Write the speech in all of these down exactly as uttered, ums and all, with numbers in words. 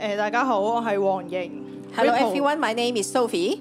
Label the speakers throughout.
Speaker 1: 誒大家好，我係黃瑩。
Speaker 2: Hello everyone, my name is Sophie.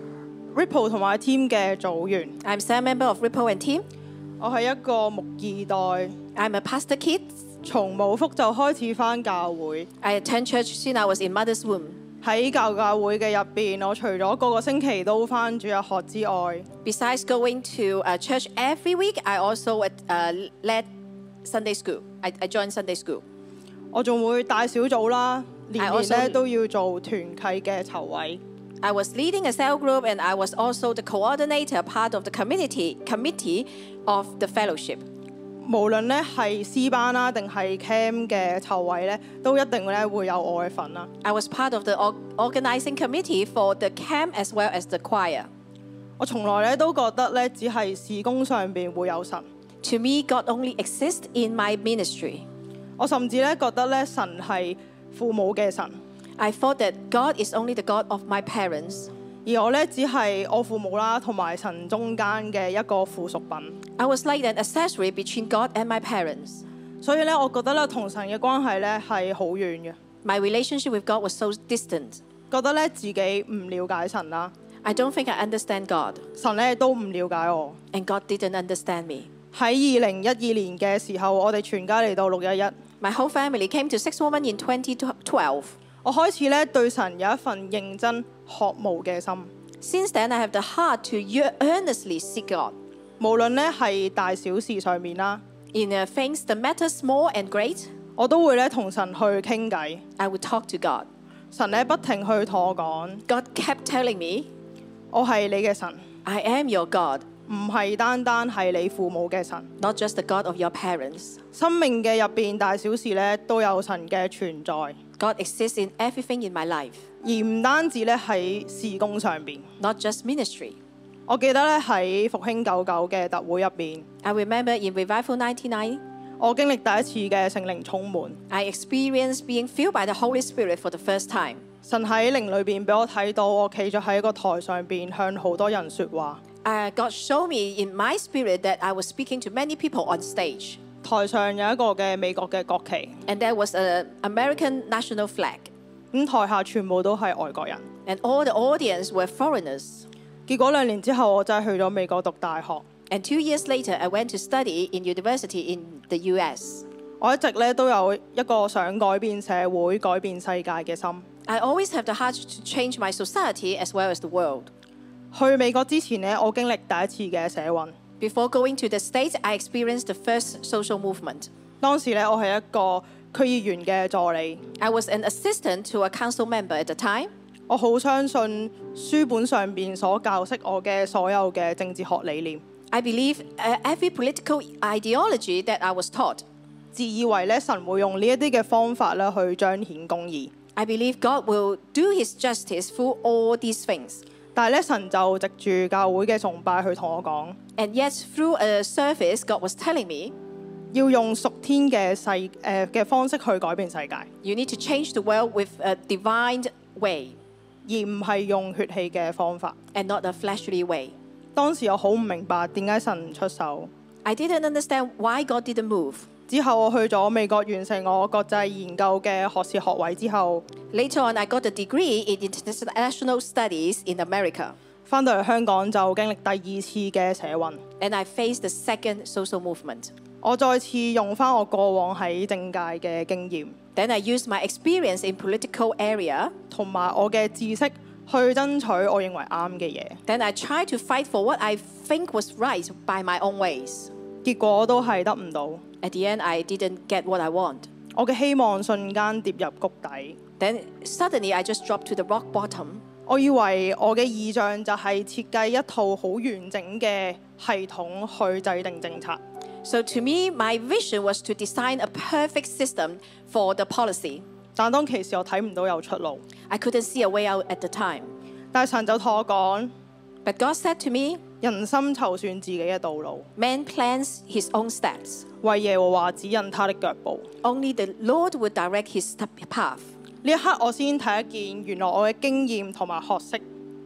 Speaker 1: Ripple 同埋 Team 嘅組員，
Speaker 2: I'm a member of Ripple and Team.
Speaker 1: 我係一個牧二代，
Speaker 2: I'm a pastor kid.
Speaker 1: 從母腹就開始返教會。
Speaker 2: I attend church since I was in mother's womb.
Speaker 1: 喺教教會嘅入邊，我除咗個個星期都返主日學之外，
Speaker 2: Besides going to uh, church every week, I also uh, led Sunday school. I, I joined Sunday school.
Speaker 1: 我仲會帶小組啦，年
Speaker 2: I
Speaker 1: 年
Speaker 2: also-
Speaker 1: 咧都要做團契嘅籌委。
Speaker 2: I was leading a cell group and I was also the coordinator, part of the community committee of the fellowship.
Speaker 1: 無論咧係 C 班啦，定係 Cam 嘅籌委咧，都一定咧會有我嘅份啦。
Speaker 2: I was part of the or- organizing committee for the camp as well as the choir.
Speaker 1: 我從來咧都覺得咧，只係事工上邊會有神。
Speaker 2: To me, God only exists in my ministry.
Speaker 1: 我甚至咧覺得咧，神係父母嘅神，
Speaker 2: I thought that God is only the God of my parents.
Speaker 1: 而我咧只係我父母啦同埋神中間嘅一個附屬品。
Speaker 2: I was like an accessory between God and my parents.
Speaker 1: 所以咧，我覺得咧同神嘅關係咧係好遠嘅，
Speaker 2: My relationship with God was so distant.
Speaker 1: 覺得咧自己唔了解神啦，
Speaker 2: I don't think I understand God,
Speaker 1: 神咧都唔了解我。
Speaker 2: and God didn't understand me.
Speaker 1: 喺二零一二年嘅時候，我哋全家嚟到六一一，
Speaker 2: My whole family came to Six Woman in twenty twelve.
Speaker 1: 我開始咧對神有一份認真渴慕嘅心，
Speaker 2: Since then, I have the heart to year- earnestly seek God.
Speaker 1: 無論咧係大小事上面啦，
Speaker 2: In uh, things that matter small and great,
Speaker 1: 我都會咧同神去傾偈。
Speaker 2: I would talk to God.
Speaker 1: 神咧不停去同我講，
Speaker 2: God kept telling me,
Speaker 1: 我係你嘅神，
Speaker 2: I am your God,
Speaker 1: 唔係單單係你父母嘅神。
Speaker 2: not just the God of your parents.
Speaker 1: 生命嘅入邊大小事咧都有神嘅存在，而
Speaker 2: God exists in everything in my life,
Speaker 1: 唔單止咧喺事工上邊。
Speaker 2: not just ministry.
Speaker 1: 我記得咧喺復興九九嘅特會入邊，
Speaker 2: I remember in Revival ninety-nine,
Speaker 1: 我經歷第一次嘅聖靈充滿。
Speaker 2: I experienced being filled by the Holy Spirit for the first time.
Speaker 1: 神喺靈裏邊俾我睇到，我企咗喺一個台上邊向好多人説話。
Speaker 2: Uh, God showed me in my spirit that I was speaking to many people on stage.
Speaker 1: 台上有一個嘅美國嘅國旗，
Speaker 2: And there was an American national flag.
Speaker 1: 咁台下全部都係外國人。
Speaker 2: And all the audience were foreigners.
Speaker 1: 結果兩年之後，我真係去咗美國讀大學。
Speaker 2: And two years later, I went to study in university in the U S.
Speaker 1: 我一直咧都有一個想改變社會、改變世界嘅心。
Speaker 2: I always have the heart to change my society as well as the world.
Speaker 1: 去美國之前呢，我經歷第一次嘅社運。
Speaker 2: Before going to the States, I experienced the first social movement.
Speaker 1: 當時咧，我係一個區議員嘅助理，
Speaker 2: I was an assistant to a council member at the time.
Speaker 1: 我好相信書本上邊所教識我嘅所有嘅政治學理念，
Speaker 2: I believe uh, every political ideology that I was taught.
Speaker 1: 自以為咧神會用呢一啲嘅方法咧去彰顯公義，
Speaker 2: I believe God will do His justice through all these things.
Speaker 1: 但係咧神就藉住教會嘅崇拜去同我講，
Speaker 2: And yet, through a service, God was telling me,
Speaker 1: 要用屬天嘅世誒嘅方式去改變世界，
Speaker 2: you need to change the world with a divine way
Speaker 1: 而唔係用血氣嘅方法。
Speaker 2: and not a fleshly way.
Speaker 1: 當時我好唔明白點解神唔出手。
Speaker 2: I didn't understand why God didn't move.
Speaker 1: 之後我去咗美國完成我國際研究嘅學士學位之後，
Speaker 2: Later on, I got a degree in international studies in America.
Speaker 1: 翻到嚟香港就經歷第二次嘅社運。
Speaker 2: And I faced the second social movement.
Speaker 1: 我再次用翻我過往喺政界嘅經驗，
Speaker 2: Then I used my experience in political area.
Speaker 1: 同埋我嘅知識去爭取我認為啱嘅嘢。
Speaker 2: Then I tried to fight for what I think was right by my own ways.
Speaker 1: 結果都係得唔到，
Speaker 2: At the end, I didn't get what I want.
Speaker 1: 我嘅希望瞬間跌入谷底。
Speaker 2: Then suddenly, I just dropped to the rock bottom.
Speaker 1: 我以為我嘅意象就係設計一套好完整嘅系統去制定政策，
Speaker 2: So to me, my vision was to design a perfect system for the policy.
Speaker 1: 但當其時我睇唔到有出路。
Speaker 2: I couldn't see a way out at the time.
Speaker 1: 但係神就同我講，
Speaker 2: But God said to me,
Speaker 1: 人心籌算自己嘅道路，
Speaker 2: man plans his own steps.
Speaker 1: 為耶和華指引他的腳步。
Speaker 2: Only the Lord would direct his step- path.
Speaker 1: 呢一刻我先睇一見，原來我嘅經驗同埋學識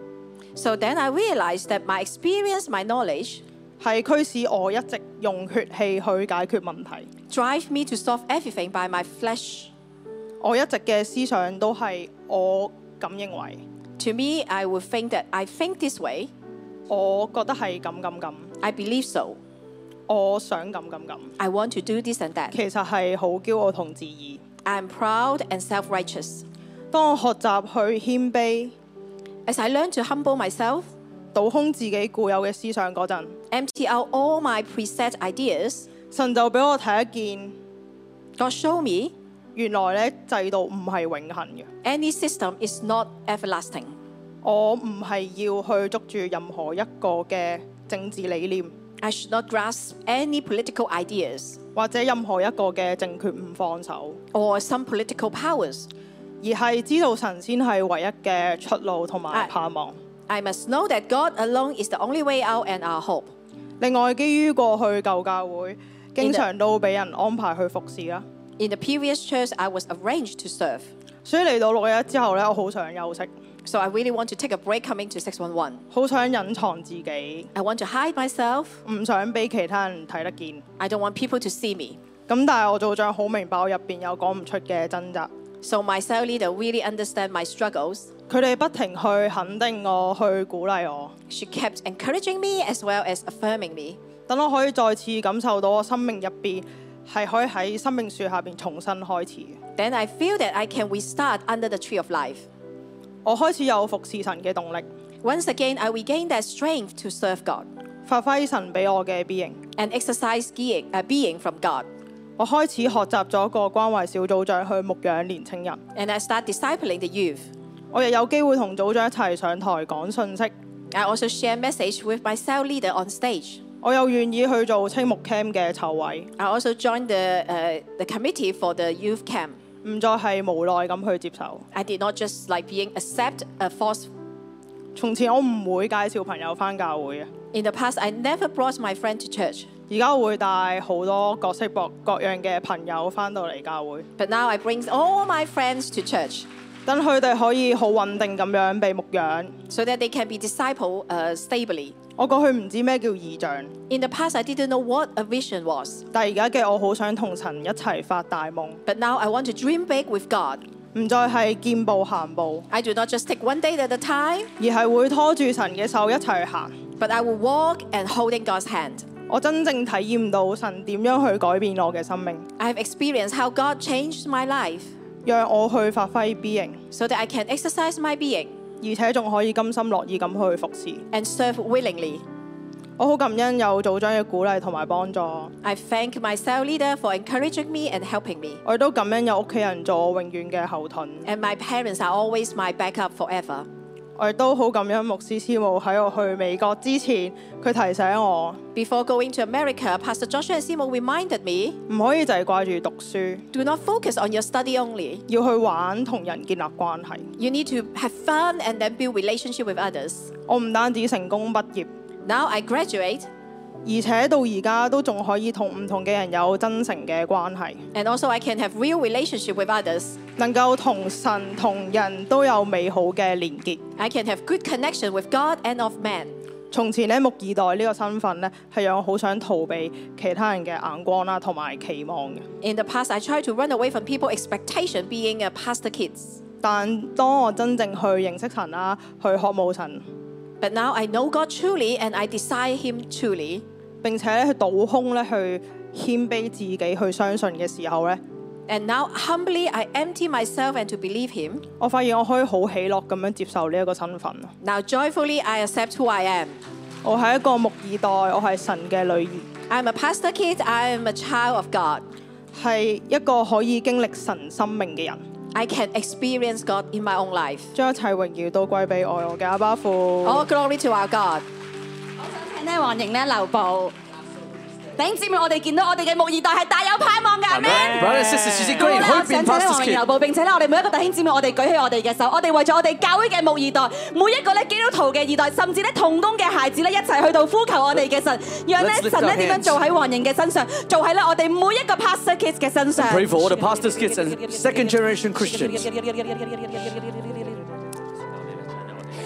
Speaker 2: So then I realized that my experience, my knowledge,
Speaker 1: 係驅使我一直用血氣去解決問題。
Speaker 2: drive me to solve everything by my flesh.
Speaker 1: 我一直嘅思想都係我咁認為，
Speaker 2: To me, I would think that I think this way.
Speaker 1: 我覺得係咁咁咁，
Speaker 2: I believe so.
Speaker 1: 我想咁咁咁，
Speaker 2: I want to do this and that.
Speaker 1: 其實係好驕傲同自義。
Speaker 2: I'm proud and self-righteous.
Speaker 1: 當我學習去謙卑，
Speaker 2: As I learn to humble myself,
Speaker 1: 倒空自己固有嘅思想嗰陣，
Speaker 2: empty out all my preset ideas,
Speaker 1: 神就俾我睇一件，
Speaker 2: God show me
Speaker 1: 原來咧制度唔係永恆嘅。
Speaker 2: any system is not everlasting.
Speaker 1: 我唔係要去捉住任何一個嘅政治理念，
Speaker 2: I should not grasp any political ideas
Speaker 1: 或者任何一個嘅政權唔放手，
Speaker 2: or some political powers.
Speaker 1: 而係知道神先係唯一嘅出路同埋
Speaker 2: 啊
Speaker 1: 盼望。
Speaker 2: I must know that God alone is the only way out and our hope.
Speaker 1: 另外，基於過去舊教會經常都俾人安排去服侍啦，
Speaker 2: In the previous church, I was arranged to serve.
Speaker 1: 所以嚟到六一之後咧，我好想休息，
Speaker 2: So I really want to take a break coming to six one one.
Speaker 1: 好想隱藏自己，
Speaker 2: I want to hide myself.
Speaker 1: 唔想俾其他人睇得見。
Speaker 2: I don't want people to see me.
Speaker 1: 咁但係我組長好明白我入邊有講唔出嘅掙扎，
Speaker 2: So my cell leader really understand my struggles.
Speaker 1: 佢哋不停去肯定我，去鼓勵我，
Speaker 2: She kept encouraging me as well as affirming me.
Speaker 1: 等我可以再次感受到我生命入邊係可以喺生命樹下邊重新開始。
Speaker 2: Then I feel that I can restart under the tree of life.
Speaker 1: 我開始有服侍神嘅動力，
Speaker 2: Once again, I regain that strength to serve God
Speaker 1: 發揮神俾我嘅 being。
Speaker 2: and exercise being, uh, being from God.
Speaker 1: 我開始學習咗個關懷小組長去牧養年青人。
Speaker 2: And I start discipling the youth.
Speaker 1: 我亦有機會同組長一齊上台講信息，
Speaker 2: I also share message with my cell leader on stage.
Speaker 1: 我又願意去做青木 camp 嘅籌委，
Speaker 2: I also joined the, uh, the committee for the youth camp.
Speaker 1: 唔再係無奈咁去接受。
Speaker 2: I did not just like being accept a force.
Speaker 1: 從前我唔會介紹朋友返教會嘅，
Speaker 2: In the past, I never brought my friend to church.
Speaker 1: 而家我會帶好多各式各各樣嘅朋友返到嚟教會，
Speaker 2: But now I bring all my friends to church
Speaker 1: 等佢哋可以好穩定咁樣被牧養。
Speaker 2: so that they can be discipled uh, stably.
Speaker 1: 我過去唔知咩叫異象，
Speaker 2: In the past, I didn't know what a vision was.
Speaker 1: 但係而家嘅我好想同神一齊發大夢，
Speaker 2: But now I want to dream big with God.
Speaker 1: 唔再係見步行步，
Speaker 2: I do not just take one day at a time,
Speaker 1: 而係會拖住神嘅手一齊去行。
Speaker 2: but I will walk and holding God's hand.
Speaker 1: 我真正體驗到神點樣去改變我嘅生命，
Speaker 2: I have experienced how God changed my life
Speaker 1: 讓我去發揮 being，
Speaker 2: so that I can exercise my being
Speaker 1: 而且仲可以甘心樂意咁去服侍。
Speaker 2: and serve willingly.
Speaker 1: 我好感恩有組長嘅鼓勵同埋幫助，
Speaker 2: I thank my cell leader for encouraging me and helping me.
Speaker 1: 我亦都感恩有屋企人做我永遠嘅後盾。
Speaker 2: And my parents are always my backup forever.
Speaker 1: 我亦都好感恩牧師師母喺我去美國之前，佢提醒我
Speaker 2: Before going to America, Pastor Joshua and Simo reminded me,
Speaker 1: 唔可以就係掛住讀書，
Speaker 2: do not focus on your study only.
Speaker 1: 要去玩同人建立關係。
Speaker 2: You need to have fun and then build relationship with others.
Speaker 1: 我唔單止成功畢業，
Speaker 2: Now I graduate
Speaker 1: 而且到而家都仲可以同唔同嘅人有真誠嘅關係，
Speaker 2: and also I can have real relationship with others.
Speaker 1: 能夠同神同人都有美好嘅連結。
Speaker 2: I can have good connection with God and of man.
Speaker 1: 從前咧牧二代呢個身份咧，係讓我好想逃避其他人嘅眼光啦，同埋期望嘅。
Speaker 2: In the past, I tried to run away from people's expectation being a pastor kids.
Speaker 1: 但當我真正去認識神啦，去渴慕神，
Speaker 2: But now I know God truly and I desire Him truly.
Speaker 1: 並且咧去倒空咧去謙卑自己去相信嘅時候咧，
Speaker 2: And now humbly I empty myself and to believe Him.
Speaker 1: 我發現我可以好喜樂咁樣接受呢一個身份。
Speaker 2: Now joyfully I accept who I am.
Speaker 1: 我係一個牧二代，我係神嘅女兒，
Speaker 2: I'm a pastor kid, I am a child of God.
Speaker 1: 係一個可以經歷神生命嘅人。
Speaker 2: I can experience God in my own life.
Speaker 1: 將一切榮耀都歸俾愛我嘅阿爸父。
Speaker 2: All glory to our God.
Speaker 3: 請咧黃營咧留步。弟兄姊妹，我哋見到我哋嘅牧二代係大有盼望㗎，阿們。
Speaker 4: Brothers and sisters, you see
Speaker 3: 好
Speaker 4: great
Speaker 3: 啦，
Speaker 4: hope
Speaker 3: 我
Speaker 4: in
Speaker 3: 想請咧
Speaker 4: Pastor's
Speaker 3: 黃營
Speaker 4: Kid.
Speaker 3: 留步，並且咧我哋每一個弟兄姊妹，我哋舉起我哋嘅手，我哋為咗我哋教會嘅牧二代，每一個咧基督徒嘅二代，甚至咧同工嘅孩子咧，一齊去到呼求我哋嘅神，讓咧
Speaker 4: Let's lift
Speaker 3: 神咧
Speaker 4: our
Speaker 3: 點樣
Speaker 4: hands.
Speaker 3: 做喺黃營嘅身上，做喺咧我哋每一個 pastor kids 嘅身上。
Speaker 4: Pray for all the pastors' kids and second generation Christians.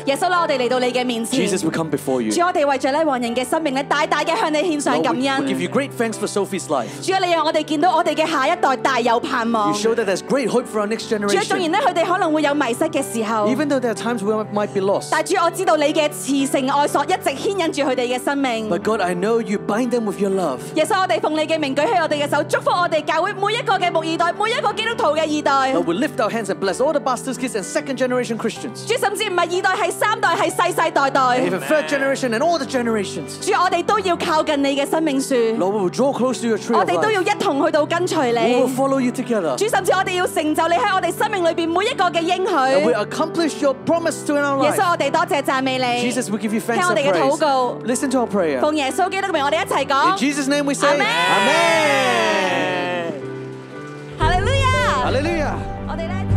Speaker 3: 耶穌啦，我哋嚟到你嘅面前。
Speaker 4: Jesus, we come before you.
Speaker 3: 主，我哋為著咧黃人嘅生命咧，大大嘅向你獻上
Speaker 4: Lord,
Speaker 3: 感
Speaker 4: we, we
Speaker 3: 恩。
Speaker 4: give you great thanks for Sophie's life.
Speaker 3: 主啊，你讓我哋見到我哋嘅下一代大有盼望。
Speaker 4: You show that there's great hope for our next
Speaker 3: 主啊，縱
Speaker 4: generation.
Speaker 3: 然咧佢哋可能會有迷失嘅時候，
Speaker 4: Even though there are times where we might be lost.
Speaker 3: 但主，我知道你嘅慈繩愛索一直牽引住佢哋嘅生命。
Speaker 4: But God, I know you bind them with your love.
Speaker 3: 耶穌，我哋奉你嘅名舉起我哋嘅手，祝福我哋教會每一個嘅牧二代，每一個基督徒嘅二代。
Speaker 4: Lord, we lift our hands and bless all the pastors, kids, and second generation Christians.
Speaker 3: 主，甚至唔係二代，係三代，係世世代代。
Speaker 4: Even third generation and all the generations.
Speaker 3: 主，我哋都要靠近你嘅生命樹，
Speaker 4: Lord, we will draw close to your tree
Speaker 3: 我
Speaker 4: of
Speaker 3: 哋都
Speaker 4: life.
Speaker 3: 要一同去到跟隨
Speaker 4: We will
Speaker 3: 你。
Speaker 4: follow you together.
Speaker 3: 主，甚至我哋要成就你喺我哋生命裏邊每一個嘅應
Speaker 4: And we
Speaker 3: 許。
Speaker 4: accomplish your promise to in our
Speaker 3: 耶
Speaker 4: life.
Speaker 3: 穌，我哋多謝讚美你。
Speaker 4: Jesus, we give you
Speaker 3: 聽
Speaker 4: thanks
Speaker 3: 我
Speaker 4: and
Speaker 3: 哋嘅禱告，
Speaker 4: praise. Listen to our prayer.
Speaker 3: 奉耶穌基督嘅名，我哋一齊
Speaker 4: In
Speaker 3: 講。
Speaker 4: Jesus' name we say,
Speaker 3: Amen.
Speaker 4: Amen.
Speaker 3: 哈利路亞！
Speaker 4: Hallelujah.
Speaker 3: 我哋咧。